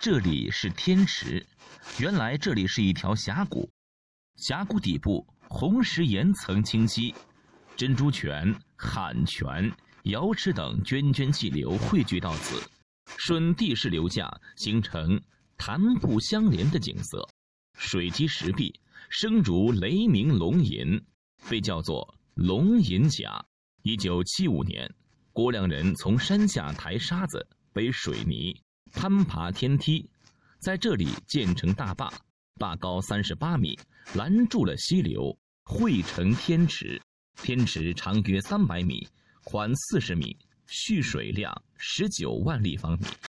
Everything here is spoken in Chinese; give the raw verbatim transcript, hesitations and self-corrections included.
这里是天池，原来这里是一条峡谷，峡谷底部红石岩层清晰，珍珠泉、罕泉、瑶池等涓涓气流汇聚到此，顺地势流架形成潭瀑相连的景色，水击石壁，声如雷鸣龙吟，被叫做龙吟峡。一九七五年，郭亮人从山下抬沙子、背水泥、攀爬天梯，在这里建成大坝，坝高三十八米，拦住了溪流，汇成天池。天池长约三百米，宽四十米，蓄水量十九万立方米。